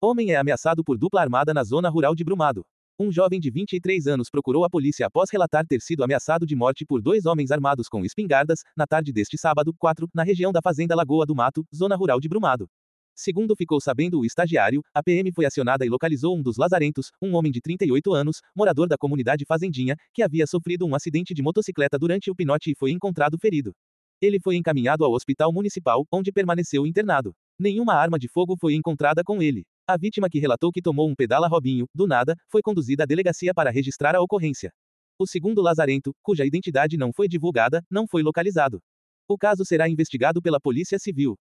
Homem é ameaçado por dupla armada na zona rural de Brumado. Um jovem de 23 anos procurou a polícia após relatar ter sido ameaçado de morte por dois homens armados com espingardas, na tarde deste sábado, 4, na região da Fazenda Lagoa do Mato, zona rural de Brumado. Segundo ficou sabendo o estagiário, a PM foi acionada e localizou um dos lazarentos, um homem de 38 anos, morador da comunidade Fazendinha, que havia sofrido um acidente de motocicleta durante o pinote e foi encontrado ferido. Ele foi encaminhado ao hospital municipal, onde permaneceu internado. Nenhuma arma de fogo foi encontrada com ele. A vítima, que relatou que tomou um pedala Robinho, do nada, foi conduzida à delegacia para registrar a ocorrência. O segundo lazarento, cuja identidade não foi divulgada, não foi localizado. O caso será investigado pela Polícia Civil.